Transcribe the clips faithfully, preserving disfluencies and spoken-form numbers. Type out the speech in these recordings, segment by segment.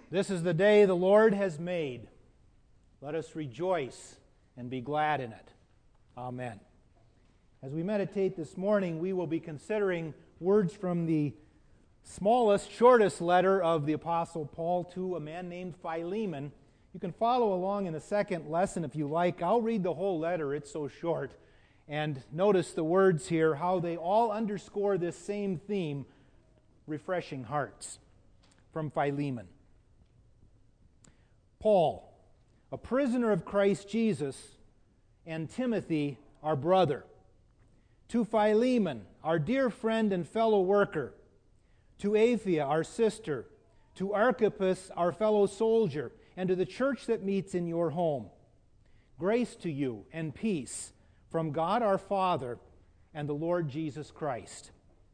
This is the day the Lord has made. Let us rejoice and be glad in it. Amen. As we meditate this morning, we will be considering words from the smallest, shortest letter of the Apostle Paul to a man named Philemon. You can follow along in the second lesson if you like. I'll read the whole letter, it's so short. And notice the words here, how they all underscore this same theme, refreshing hearts, from Philemon. Paul, a prisoner of Christ Jesus, and Timothy, our brother. To Philemon, our dear friend and fellow worker. To Apphia, our sister. To Archippus, our fellow soldier. And to the church that meets in your home. Grace to you and peace from God our Father and the Lord Jesus Christ.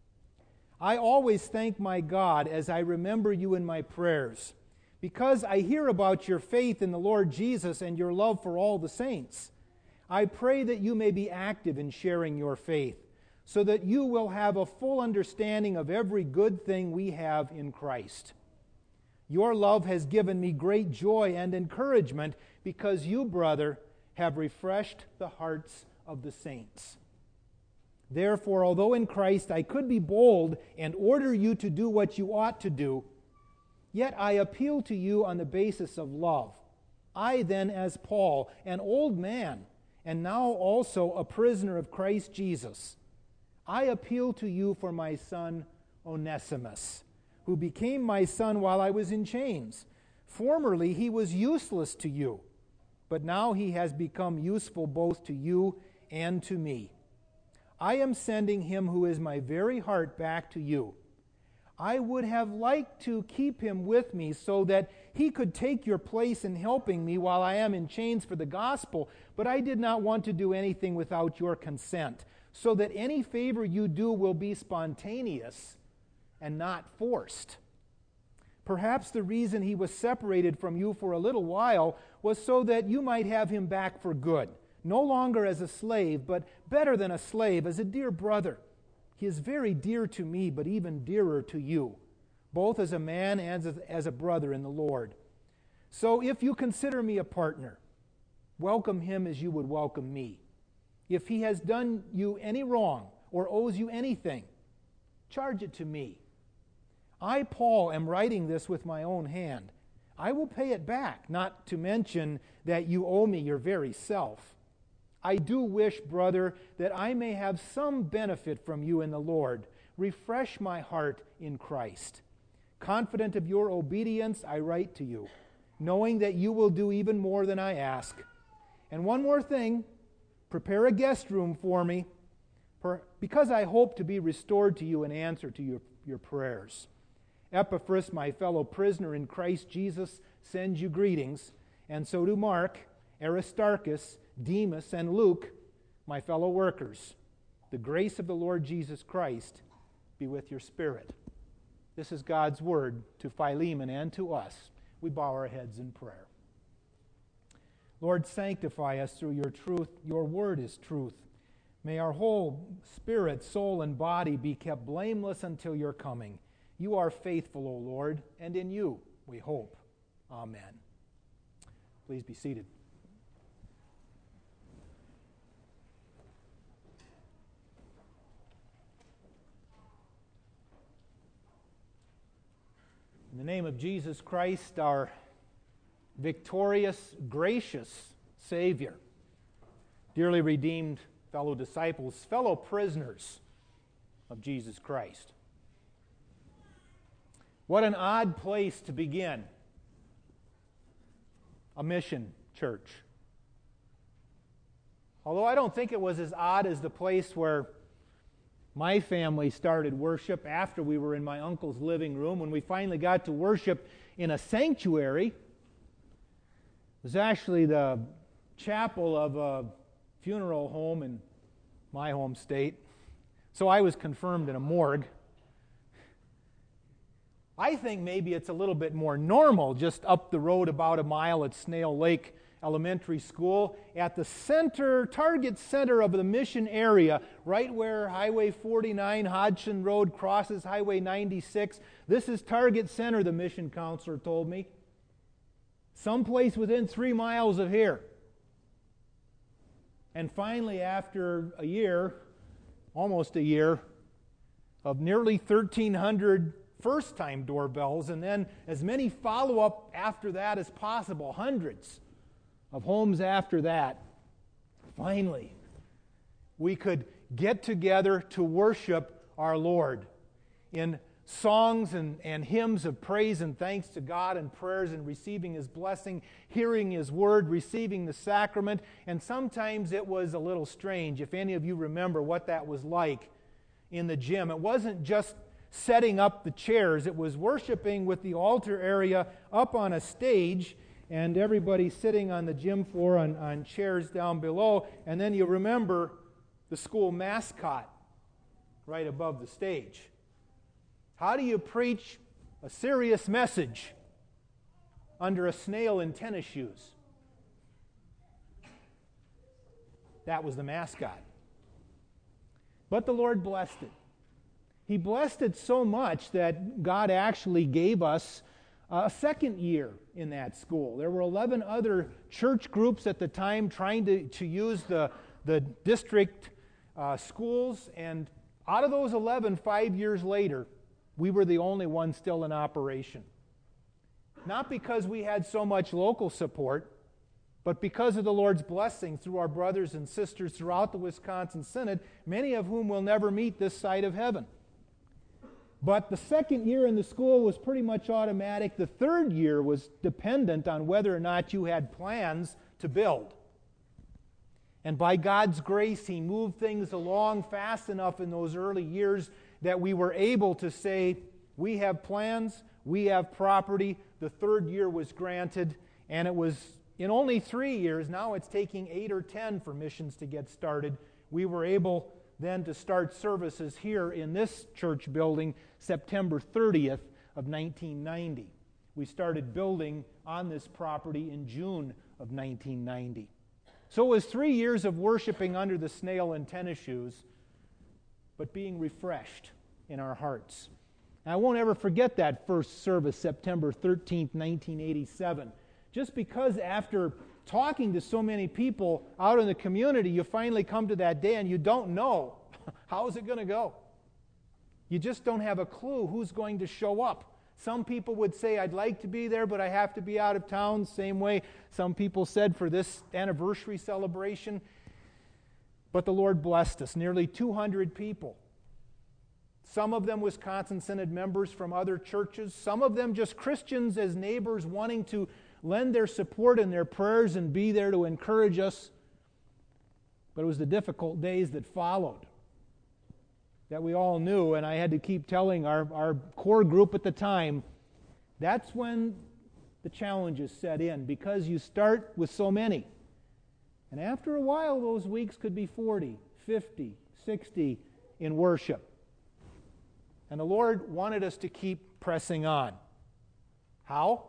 I always thank my God as I remember you in my prayers, because I hear about your faith in the Lord Jesus and your love for all the saints. I pray that you may be active in sharing your faith, so that you will have a full understanding of every good thing we have in Christ. Your love has given me great joy and encouragement, because you, brother, have refreshed the hearts of the saints. Therefore, although in Christ I could be bold and order you to do what you ought to do, yet I appeal to you on the basis of love. I then, as Paul, an old man, and now also a prisoner of Christ Jesus, I appeal to you for my son Onesimus, who became my son while I was in chains. Formerly he was useless to you, but now he has become useful both to you and to me. I am sending him who is my very heart back to you. I would have liked to keep him with me so that he could take your place in helping me while I am in chains for the gospel, but I did not want to do anything without your consent, so that any favor you do will be spontaneous and not forced. Perhaps the reason he was separated from you for a little while was so that you might have him back for good, no longer as a slave, but better than a slave, as a dear brother. He is very dear to me, but even dearer to you, both as a man and as a, as a brother in the Lord. So if you consider me a partner, welcome him as you would welcome me. If he has done you any wrong or owes you anything, charge it to me. I, Paul, am writing this with my own hand. I will pay it back, not to mention that you owe me your very self. I do wish, brother, that I may have some benefit from you in the Lord. Refresh my heart in Christ. Confident of your obedience, I write to you, knowing that you will do even more than I ask. And one more thing, prepare a guest room for me, because I hope to be restored to you in answer to your, your prayers. Epaphras, my fellow prisoner in Christ Jesus, sends you greetings, and so do Mark, Aristarchus, Demas, and Luke, my fellow workers. The grace of the Lord Jesus Christ be with your spirit. This is God's word to Philemon and to us. We bow our heads in prayer. Lord, sanctify us through your truth. Your word is truth. May our whole spirit, soul, and body be kept blameless until your coming. You are faithful, O Lord, and in you we hope. Amen. Please be seated. In the name of Jesus Christ, our victorious, gracious Savior, dearly redeemed fellow disciples, fellow prisoners of Jesus Christ. What an odd place to begin a mission church. Although I don't think it was as odd as the place where my family started worship after we were in my uncle's living room, when we finally got to worship in a sanctuary. It was actually the chapel of a funeral home in my home state. So I was confirmed in a morgue. I think maybe it's a little bit more normal just up the road about a mile at Snail Lake Elementary School, at the center, target center of the mission area, right where Highway forty-nine, Hodgson Road crosses Highway ninety-six. This is target center, the mission counselor told me. someplace within three miles of here. And finally, after a year, almost a year, of nearly thirteen hundred first-time doorbells, and then as many follow-up after that as possible, hundreds of homes after that, finally, we could get together to worship our Lord in songs and, and hymns of praise and thanks to God, and prayers and receiving His blessing, hearing His word, receiving the sacrament. And sometimes it was a little strange, if any of you remember what that was like in the gym. It wasn't just setting up the chairs. It was worshiping with the altar area up on a stage and everybody sitting on the gym floor on, on chairs down below. And then you remember the school mascot right above the stage. How do you preach a serious message under a snail in tennis shoes? That was the mascot. But the Lord blessed it. He blessed it so much that God actually gave us a second year in that school. There were eleven other church groups at the time trying to, to use the, the district uh, schools, and out of those eleven, five years later, we were the only one still in operation. Not because we had so much local support, but because of the Lord's blessing through our brothers and sisters throughout the Wisconsin Synod, many of whom will never meet this side of heaven. But the second year in the school was pretty much automatic. The third year was dependent on whether or not you had plans to build. And by God's grace, He moved things along fast enough in those early years that we were able to say, we have plans, we have property. The third year was granted, and it was in only three years, now it's taking eight or ten for missions to get started. We were able then to start services here in this church building September thirtieth of nineteen ninety. We started building on this property in June of nineteen ninety. So it was three years of worshiping under the snail and tennis shoes, but being refreshed in our hearts. And I won't ever forget that first service, September thirteenth, nineteen eighty-seven. Just because after talking to so many people out in the community, you finally come to that day and you don't know how is it going to go. You just don't have a clue who's going to show up. Some people would say, I'd like to be there, but I have to be out of town. Same way some people said for this anniversary celebration. But the Lord blessed us, nearly two hundred people. Some of them Wisconsin Synod members from other churches. Some of them just Christians as neighbors wanting to lend their support and their prayers and be there to encourage us. But it was the difficult days that followed that we all knew, and I had to keep telling our, our core group at the time, that's when the challenges set in, because you start with so many. And after a while, those weeks could be forty, fifty, sixty in worship. And the Lord wanted us to keep pressing on. How?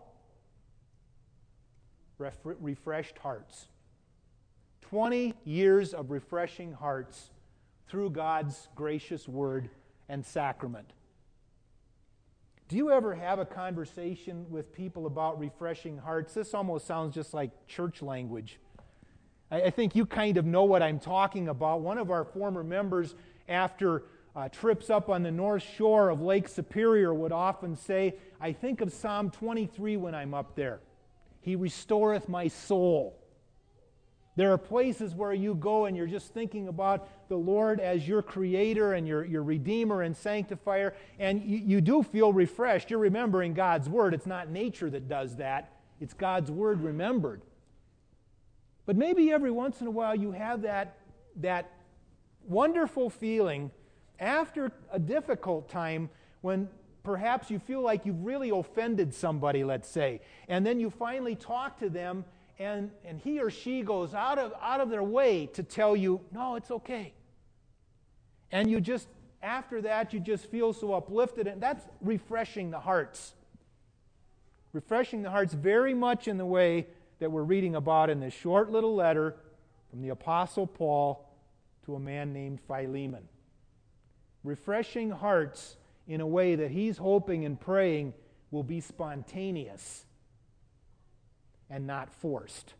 Ref- refreshed hearts. twenty years of refreshing hearts through God's gracious word and sacrament. Do you ever have a conversation with people about refreshing hearts? This almost sounds just like church language. I, I think you kind of know what I'm talking about. One of our former members, after uh, trips up on the north shore of Lake Superior, would often say, I think of Psalm twenty-three when I'm up there. He restoreth my soul. There are places where you go and you're just thinking about the Lord as your creator and your, your redeemer and sanctifier, and you, you do feel refreshed. You're remembering God's word. It's not nature that does that. It's God's word remembered. But maybe every once in a while you have that, that wonderful feeling after a difficult time when perhaps you feel like you've really offended somebody, let's say, and then you finally talk to them, and, and he or she goes out of, out of their way to tell you, no, it's okay. And you just, after that, you just feel so uplifted, and that's refreshing the hearts. Refreshing the hearts very much in the way that we're reading about in this short little letter from the Apostle Paul to a man named Philemon. Refreshing hearts in a way that he's hoping and praying will be spontaneous. and not forced.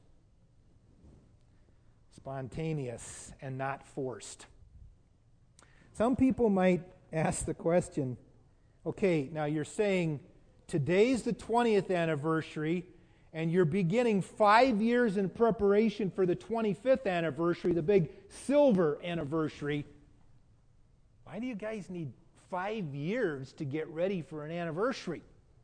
Spontaneous and not forced. Some people might ask the question, okay, now you're saying today's the twentieth anniversary, and you're beginning five years in preparation for the twenty-fifth anniversary, the big silver anniversary. Why do you guys need five years to get ready for an anniversary?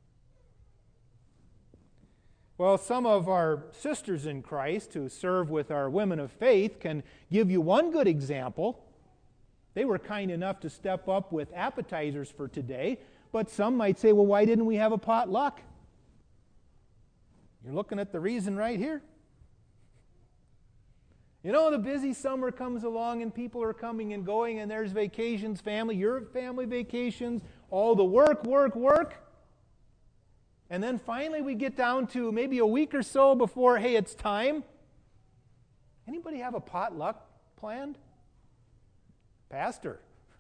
Well, some of our sisters in Christ who serve with our women of faith can give you one good example. They were kind enough to step up with appetizers for today, but some might say, well, why didn't we have a potluck? You're looking at the reason right here. You know, the busy summer comes along and people are coming and going, and there's vacations, family, your family vacations, all the work, work, work. And then finally we get down to maybe a week or so before, hey, it's time. Anybody have a potluck planned? Pastor,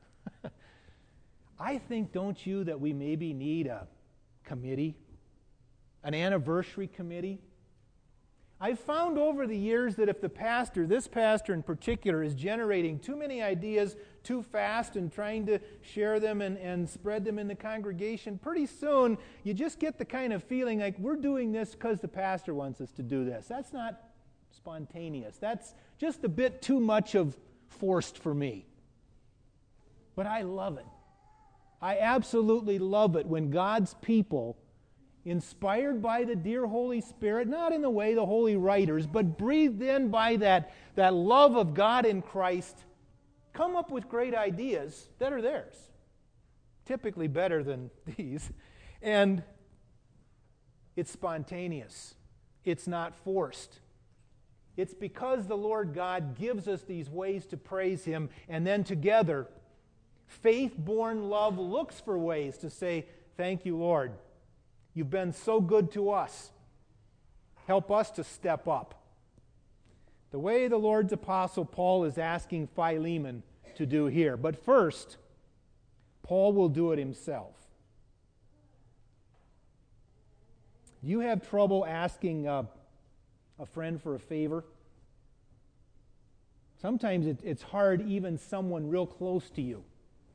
I think, don't you, that we maybe need a committee, an anniversary committee? I've found over the years that if the pastor, this pastor in particular, is generating too many ideas too fast and trying to share them and, and spread them in the congregation, pretty soon you just get the kind of feeling like we're doing this because the pastor wants us to do this. That's not spontaneous. That's just a bit too much of forced for me. But I love it. I absolutely love it when God's people, inspired by the dear Holy Spirit, not in the way the holy writers, but breathed in by that, that love of God in Christ, come up with great ideas that are theirs. Typically better than these. And it's spontaneous. It's not forced. It's because the Lord God gives us these ways to praise Him, and then together, faith-born love looks for ways to say, thank you, Lord. You've been so good to us. Help us to step up. The way the Lord's apostle Paul is asking Philemon to do here. But first, Paul will do it himself. Do you have trouble asking a, a friend for a favor? Sometimes it, it's hard, even someone real close to you.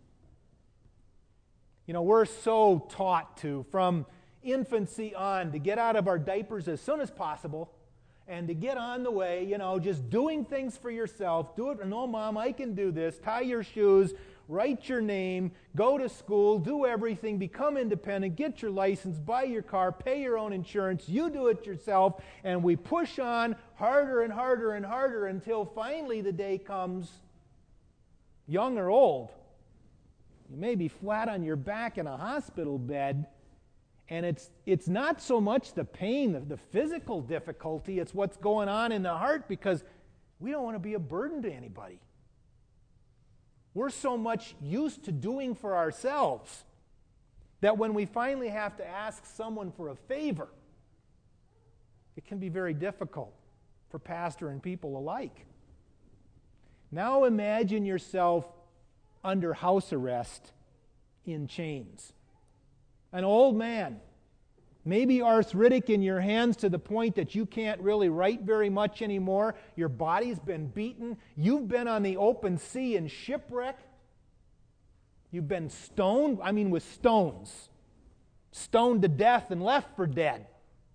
You know, we're so taught to, from infancy on, to get out of our diapers as soon as possible and to get on the way, you know, just doing things for yourself. Do it. No, Mom, I can do this. Tie your shoes, write your name, go to school, do everything, become independent, get your license, buy your car, pay your own insurance. You do it yourself. And we push on harder and harder and harder until finally the day comes, young or old. You may be flat on your back in a hospital bed, and it's it's not so much the pain, the, the physical difficulty, it's what's going on in the heart, because we don't want to be a burden to anybody. We're so much used to doing for ourselves that when we finally have to ask someone for a favor, it can be very difficult for pastor and people alike. Now imagine yourself under house arrest in chains. An old man, maybe arthritic in your hands to the point that you can't really write very much anymore. Your body's been beaten. You've been on the open sea in shipwreck. You've been stoned, I mean with stones. Stoned to death and left for dead.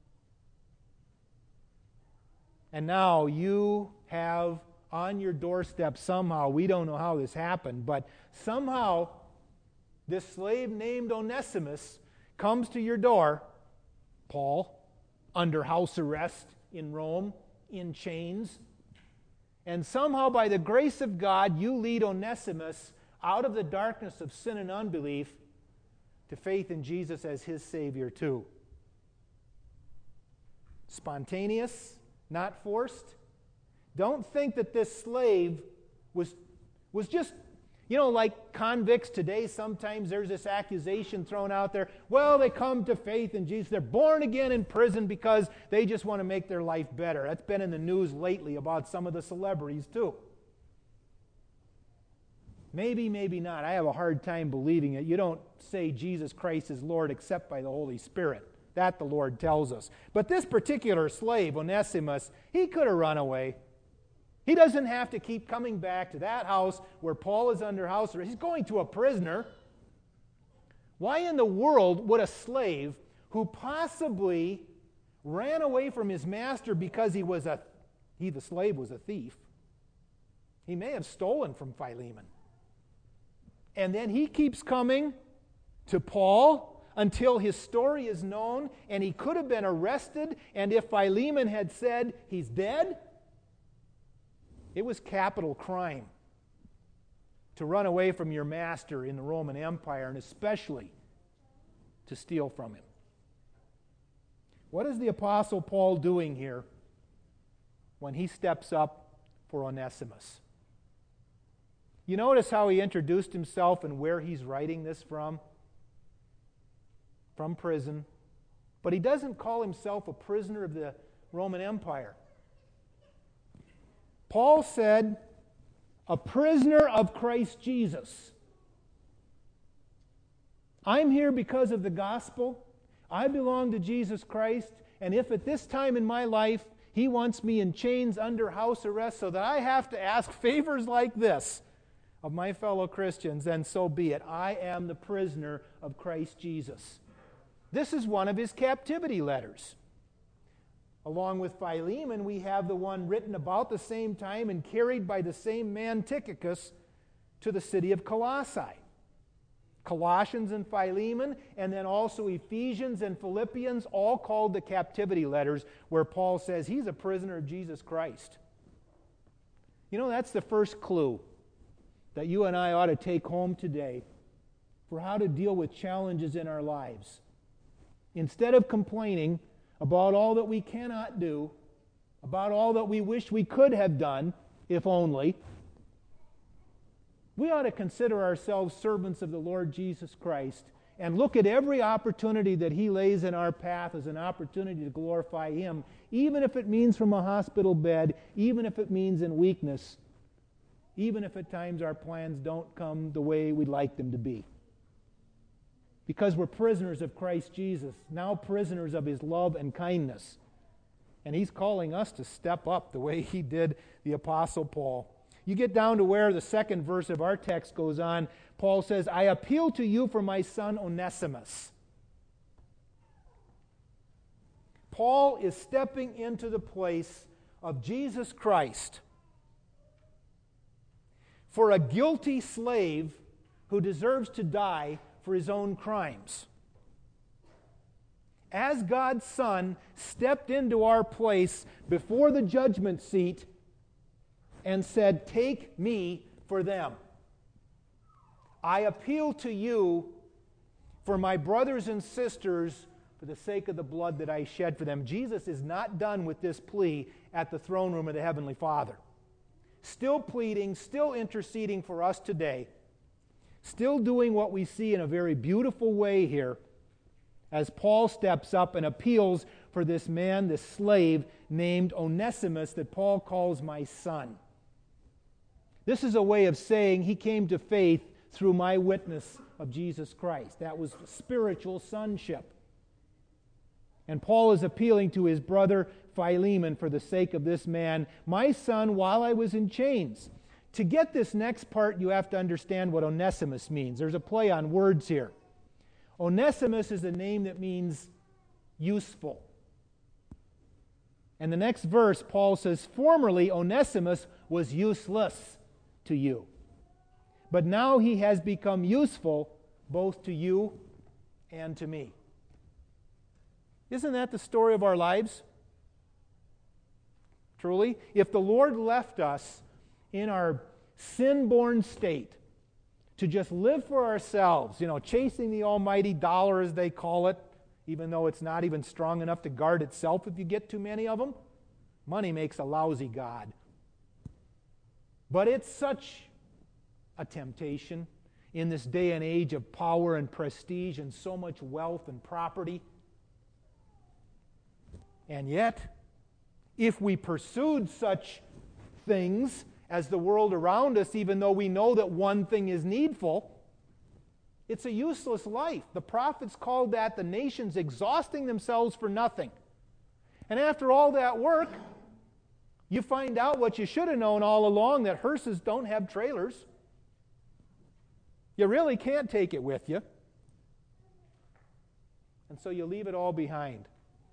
And now you have on your doorstep somehow, we don't know how this happened, but somehow this slave named Onesimus comes to your door, Paul, under house arrest in Rome, in chains, and somehow by the grace of God, you lead Onesimus out of the darkness of sin and unbelief to faith in Jesus as his Savior too. Spontaneous, not forced. Don't think that this slave was, was just, you know, like convicts today, sometimes there's this accusation thrown out there. Well, they come to faith in Jesus. They're born again in prison because they just want to make their life better. That's been in the news lately about some of the celebrities too. Maybe, maybe not. I have a hard time believing it. You don't say Jesus Christ is Lord except by the Holy Spirit. That the Lord tells us. But this particular slave, Onesimus, he could have run away. He doesn't have to keep coming back to that house where Paul is under house arrest. He's going to a prisoner. Why in the world would a slave who possibly ran away from his master because he was a he the slave was a thief? He may have stolen from Philemon. And then he keeps coming to Paul until his story is known, and he could have been arrested, and if Philemon had said he's dead, it was capital crime to run away from your master in the Roman Empire, and especially to steal from him. What is the Apostle Paul doing here when he steps up for Onesimus? You notice how he introduced himself and where he's writing this from? From prison. But he doesn't call himself a prisoner of the Roman Empire. Paul said, a prisoner of Christ Jesus. I'm here because of the gospel. I belong to Jesus Christ, and if at this time in my life he wants me in chains under house arrest so that I have to ask favors like this of my fellow Christians, then so be it. I am the prisoner of Christ Jesus. This is one of his captivity letters. Along with Philemon, we have the one written about the same time and carried by the same man, Tychicus, to the city of Colossae. Colossians and Philemon, and then also Ephesians and Philippians, all called the captivity letters, where Paul says he's a prisoner of Jesus Christ. You know, that's the first clue that you and I ought to take home today for how to deal with challenges in our lives. Instead of complaining about all that we cannot do, about all that we wish we could have done, if only, we ought to consider ourselves servants of the Lord Jesus Christ and look at every opportunity that He lays in our path as an opportunity to glorify Him, even if it means from a hospital bed, even if it means in weakness, even if at times our plans don't come the way we'd like them to be. Because we're prisoners of Christ Jesus, now prisoners of His love and kindness. And He's calling us to step up the way He did the Apostle Paul. You get down to where the second verse of our text goes on. Paul says, I appeal to you for my son Onesimus. Paul is stepping into the place of Jesus Christ for a guilty slave who deserves to die for his own crimes. As God's Son stepped into our place before the judgment seat and said, take me for them. I appeal to you for my brothers and sisters for the sake of the blood that I shed for them. Jesus is not done with this plea at the throne room of the Heavenly Father. Still pleading, still interceding for us today. Still doing what we see in a very beautiful way here as Paul steps up and appeals for this man, this slave named Onesimus that Paul calls my son. This is a way of saying he came to faith through my witness of Jesus Christ. That was spiritual sonship. And Paul is appealing to his brother Philemon for the sake of this man, my son, while I was in chains. To get this next part, you have to understand what Onesimus means. There's a play on words here. Onesimus is a name that means useful. And the next verse, Paul says, formerly Onesimus was useless to you, but now he has become useful both to you and to me. Isn't that the story of our lives? Truly, if the Lord left us in our sin-born state to just live for ourselves, you know, chasing the almighty dollar as they call it, even though it's not even strong enough to guard itself if you get too many of them. Money makes a lousy god. But it's such a temptation in this day and age of power and prestige and so much wealth and property. And yet, if we pursued such things as the world around us, even though we know that one thing is needful, It's a useless life. The prophets called that the nations exhausting themselves for nothing. And after all that work, you find out what you should have known all along, that hearses don't have trailers. You really can't take it with you. And so you leave it all behind.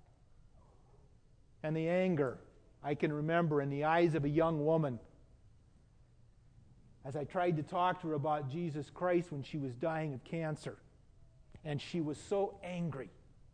And the anger, I can remember in the eyes of a young woman as I tried to talk to her about Jesus Christ when she was dying of cancer. And she was so angry.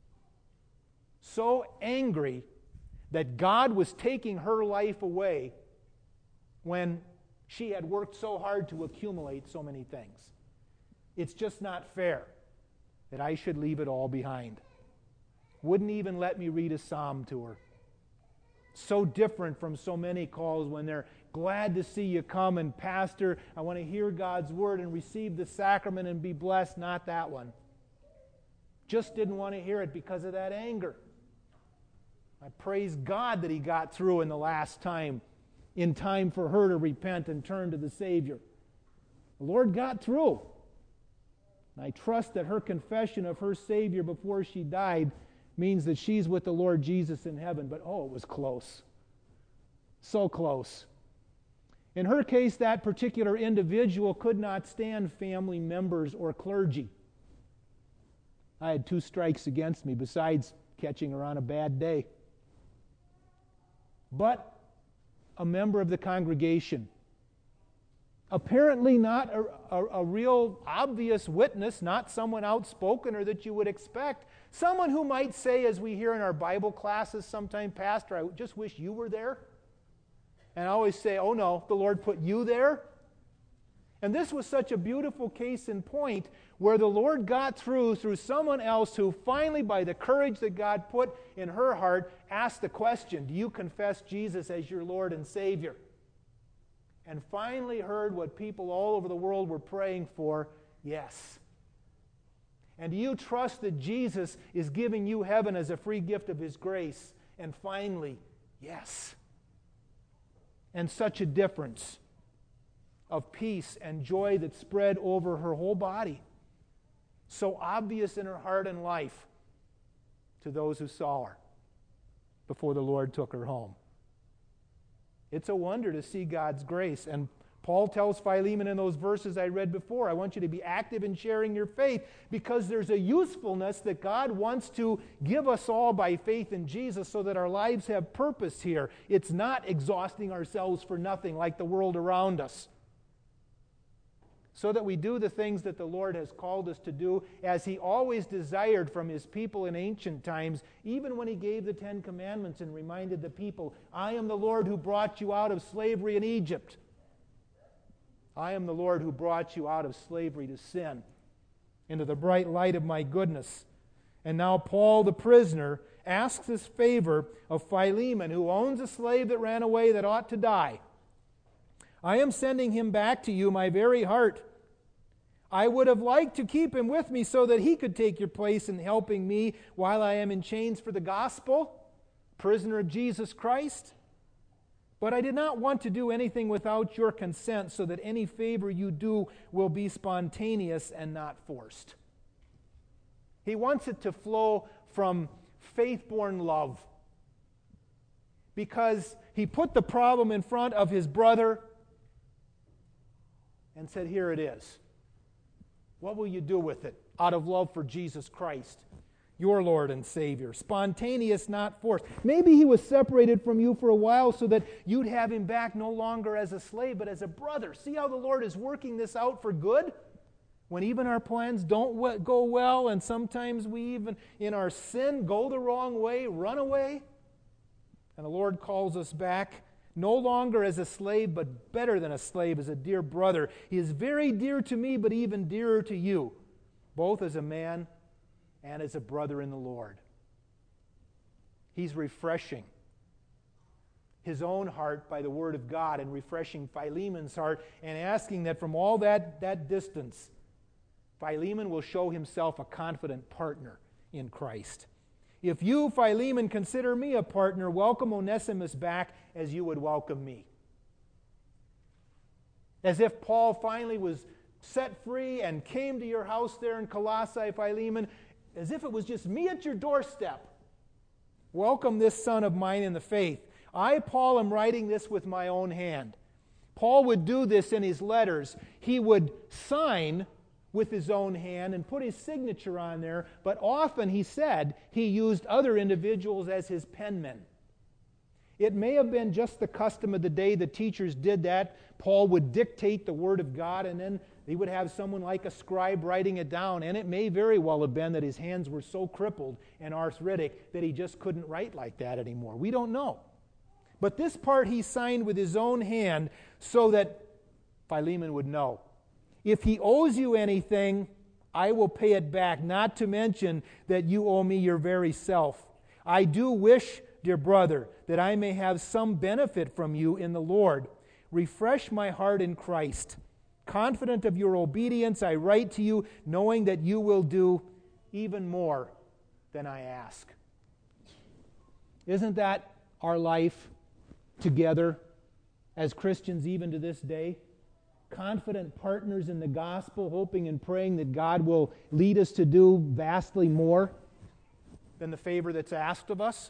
So angry that God was taking her life away when she had worked so hard to accumulate so many things. It's just not fair that I should leave it all behind. Wouldn't even let me read a psalm to her. So different from so many calls when they're glad to see you come and, Pastor, I want to hear God's word and receive the sacrament and be blessed. Not that one. Just didn't want to hear it because of that anger. I praise God that he got through in the last time, in time for her to repent and turn to the Savior. The Lord got through. And I trust that her confession of her Savior before she died means that she's with the Lord Jesus in heaven. But oh, it was close. So close. In her case, that particular individual could not stand family members or clergy. I had two strikes against me besides catching her on a bad day. But a member of the congregation, apparently not a, a, a real obvious witness, not someone outspoken or that you would expect, someone who might say, as we hear in our Bible classes sometime, Pastor, I just wish you were there. And I always say, oh no, the Lord put you there. And this was such a beautiful case in point where the Lord got through through someone else who finally, by the courage that God put in her heart, asked the question, do you confess Jesus as your Lord and Savior? And finally heard what people all over the world were praying for, yes. And do you trust that Jesus is giving you heaven as a free gift of His grace? And finally, yes. And such a difference of peace and joy that spread over her whole body. So obvious in her heart and life to those who saw her before the Lord took her home. It's a wonder to see God's grace. And Paul tells Philemon in those verses I read before, I want you to be active in sharing your faith because there's a usefulness that God wants to give us all by faith in Jesus so that our lives have purpose here. It's not exhausting ourselves for nothing like the world around us. So that we do the things that the Lord has called us to do as He always desired from His people in ancient times, even when He gave the Ten Commandments and reminded the people, I am the Lord who brought you out of slavery in Egypt. I am the Lord who brought you out of slavery to sin, into the bright light of my goodness. And now Paul, the prisoner, asks this favor of Philemon, who owns a slave that ran away that ought to die. I am sending him back to you, my very heart. I would have liked to keep him with me so that he could take your place in helping me while I am in chains for the gospel, prisoner of Jesus Christ. But I did not want to do anything without your consent so that any favor you do will be spontaneous and not forced. He wants it to flow from faith-born love because he put the problem in front of his brother and said, here it is. What will you do with it out of love for Jesus Christ, your Lord and Savior? Spontaneous, not forced. Maybe he was separated from you for a while so that you'd have him back no longer as a slave, but as a brother. See how the Lord is working this out for good? When even our plans don't go well, and sometimes we even, in our sin, go the wrong way, run away. And the Lord calls us back no longer as a slave, but better than a slave, as a dear brother. He is very dear to me, but even dearer to you, both as a man and as a brother in the Lord. He's refreshing his own heart by the Word of God and refreshing Philemon's heart and asking that from all that, that distance, Philemon will show himself a confident partner in Christ. If you, Philemon, consider me a partner, welcome Onesimus back as you would welcome me. As if Paul finally was set free and came to your house there in Colossae, Philemon, as if it was just me at your doorstep. Welcome this son of mine in the faith. I, Paul, am writing this with my own hand. Paul would do this in his letters. He would sign with his own hand and put his signature on there, but often, he said, he used other individuals as his penmen. It may have been just the custom of the day that teachers did that. Paul would dictate the Word of God, and then he would have someone like a scribe writing it down, and it may very well have been that his hands were so crippled and arthritic that he just couldn't write like that anymore. We don't know. But this part he signed with his own hand so that Philemon would know. If he owes you anything, I will pay it back, not to mention that you owe me your very self. I do wish, dear brother, that I may have some benefit from you in the Lord. Refresh my heart in Christ. Confident of your obedience, I write to you, knowing that you will do even more than I ask. Isn't that our life together as Christians even to this day? Confident partners in the gospel, hoping and praying that God will lead us to do vastly more than the favor that's asked of us.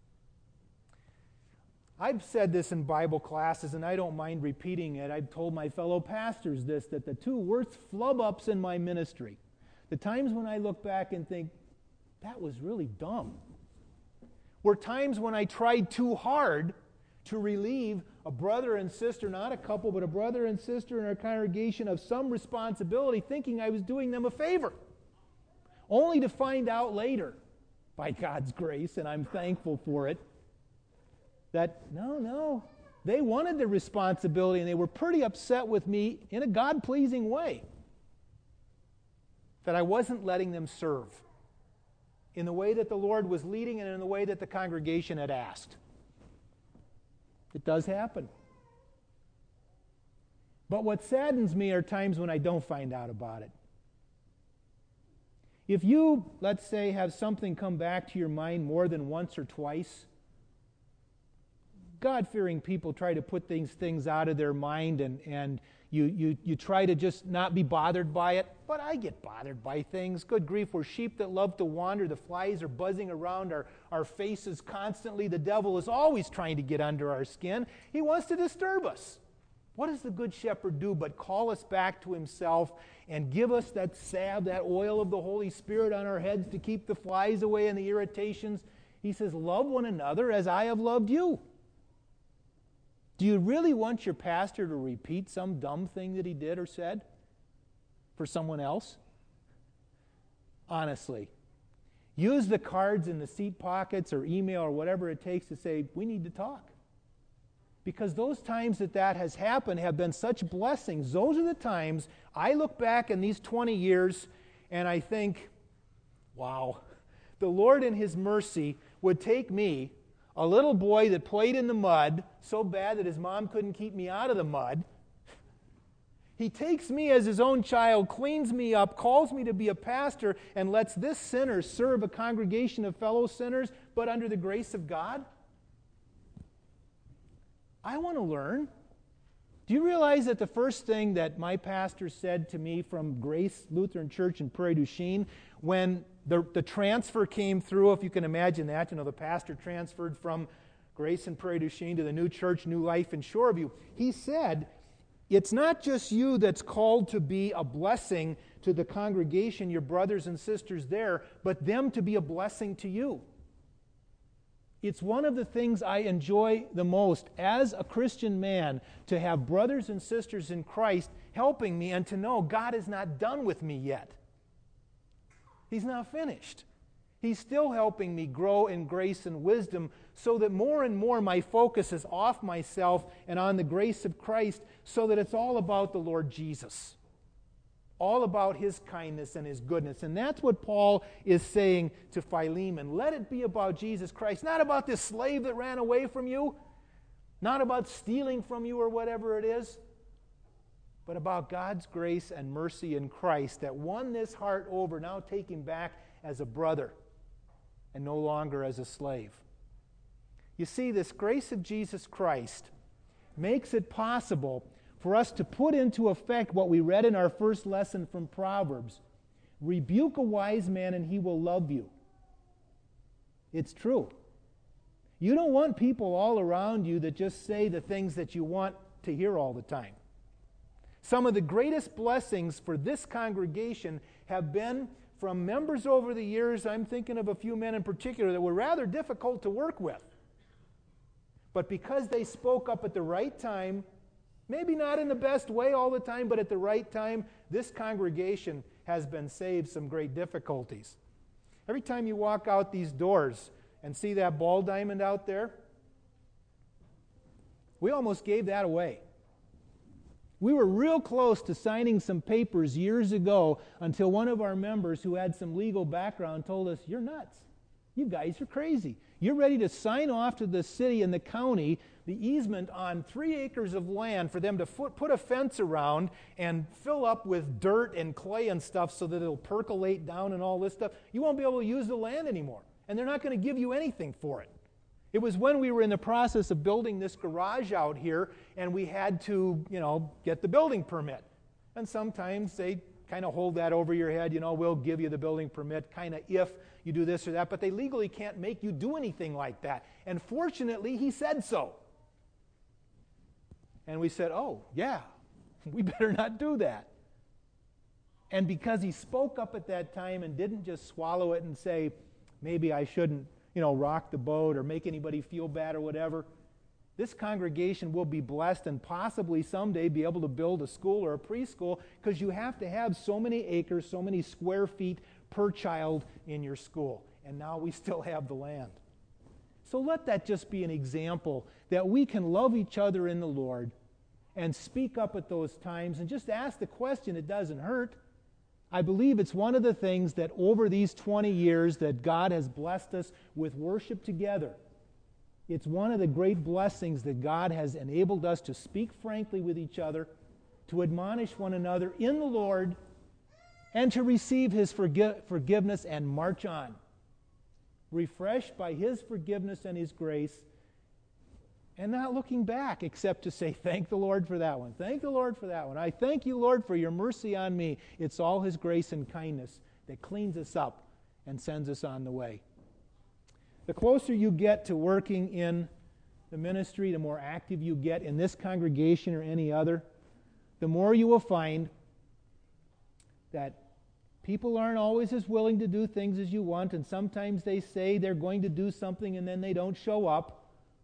I've said this in Bible classes, and I don't mind repeating it. I've told my fellow pastors this, that the two worst flub-ups in my ministry, the times when I look back and think, that was really dumb, were times when I tried too hard to relieve a brother and sister, not a couple, but a brother and sister in our congregation of some responsibility, thinking I was doing them a favor, only to find out later, by God's grace, and I'm thankful for it, that no, no, they wanted the responsibility, and they were pretty upset with me in a God-pleasing way that I wasn't letting them serve in the way that the Lord was leading and in the way that the congregation had asked. It does happen. But what saddens me are times when I don't find out about it. If you, let's say, have something come back to your mind more than once or twice, God-fearing people try to put these things out of their mind, and, and you, you, you try to just not be bothered by it. But I get bothered by things. Good grief, we're sheep that love to wander. The flies are buzzing around our, our faces constantly. The devil is always trying to get under our skin. He wants to disturb us. What does the good shepherd do but call us back to himself and give us that salve, that oil of the Holy Spirit on our heads to keep the flies away and the irritations? He says, love one another as I have loved you. Do you really want your pastor to repeat some dumb thing that he did or said for someone else? Honestly. Use the cards in the seat pockets or email or whatever it takes to say, we need to talk. Because those times that that has happened have been such blessings. Those are the times I look back in these twenty years and I think, wow, the Lord in His mercy would take me, a little boy that played in the mud so bad that his mom couldn't keep me out of the mud. He takes me as His own child, cleans me up, calls me to be a pastor, and lets this sinner serve a congregation of fellow sinners, but under the grace of God. I want to learn. Do you realize that the first thing that my pastor said to me from Grace Lutheran Church in Prairie du Chien, when the, the transfer came through, if you can imagine that, you know, the pastor transferred from Grace in Prairie du Chien to the new church, New Life in Shoreview, he said, it's not just you that's called to be a blessing to the congregation, your brothers and sisters there, but them to be a blessing to you. It's one of the things I enjoy the most as a Christian man, to have brothers and sisters in Christ helping me and to know God is not done with me yet. He's not finished. He's still helping me grow in grace and wisdom so that more and more my focus is off myself and on the grace of Christ, so that it's all about the Lord Jesus. All about His kindness and His goodness. And that's what Paul is saying to Philemon. Let it be about Jesus Christ, not about this slave that ran away from you, not about stealing from you or whatever it is, but about God's grace and mercy in Christ that won this heart over, now take him back as a brother and no longer as a slave. You see, this grace of Jesus Christ makes it possible for us to put into effect what we read in our first lesson from Proverbs. Rebuke a wise man and he will love you. It's true. You don't want people all around you that just say the things that you want to hear all the time. Some of the greatest blessings for this congregation have been from members over the years. I'm thinking of a few men in particular that were rather difficult to work with. But because they spoke up at the right time, maybe not in the best way all the time, but at the right time, this congregation has been saved some great difficulties. Every time you walk out these doors and see that ball diamond out there, we almost gave that away. We were real close to signing some papers years ago until one of our members who had some legal background told us, "You're nuts. You guys are crazy. You're ready to sign off to the city and the county the easement on three acres of land for them to foot, put a fence around and fill up with dirt and clay and stuff so that it'll percolate down and all this stuff. You won't be able to use the land anymore, and they're not going to give you anything for it." It was when we were in the process of building this garage out here, and we had to, you know, get the building permit. And sometimes they kind of hold that over your head, you know, we'll give you the building permit kind of if you do this or that, but they legally can't make you do anything like that. And fortunately, he said so. And we said, oh, yeah, we better not do that. And because he spoke up at that time and didn't just swallow it and say, maybe I shouldn't, you know, rock the boat or make anybody feel bad or whatever, this congregation will be blessed and possibly someday be able to build a school or a preschool, because you have to have so many acres, so many square feet per child in your school. And now we still have the land. So let that just be an example that we can love each other in the Lord and speak up at those times and just ask the question. It doesn't hurt. I believe it's one of the things that over these twenty years that God has blessed us with worship together. It's one of the great blessings that God has enabled us to speak frankly with each other, to admonish one another in the Lord, and to receive His forgi- forgiveness and march on, refreshed by His forgiveness and His grace, and not looking back except to say, thank the Lord for that one. Thank the Lord for that one. I thank you, Lord, for your mercy on me. It's all His grace and kindness that cleans us up and sends us on the way. The closer you get to working in the ministry, the more active you get in this congregation or any other, the more you will find that people aren't always as willing to do things as you want, and sometimes they say they're going to do something and then they don't show up.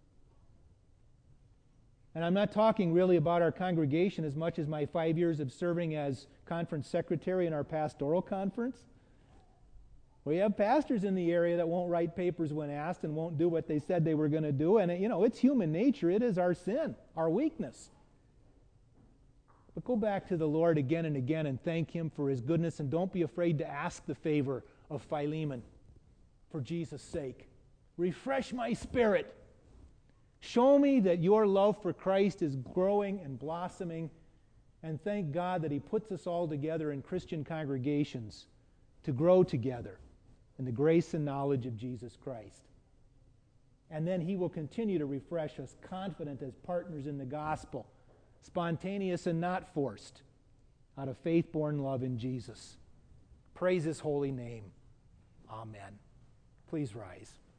And I'm not talking really about our congregation as much as my five years of serving as conference secretary in our pastoral conference. We have pastors in the area that won't write papers when asked and won't do what they said they were going to do. And, you know, it's human nature. It is our sin, our weakness. But go back to the Lord again and again and thank Him for His goodness, and don't be afraid to ask the favor of Philemon for Jesus' sake. Refresh my spirit. Show me that your love for Christ is growing and blossoming, and thank God that He puts us all together in Christian congregations to grow together in the grace and knowledge of Jesus Christ. And then He will continue to refresh us, confident as partners in the gospel, spontaneous and not forced, out of faith-born love in Jesus. Praise His holy name. Amen. Please rise.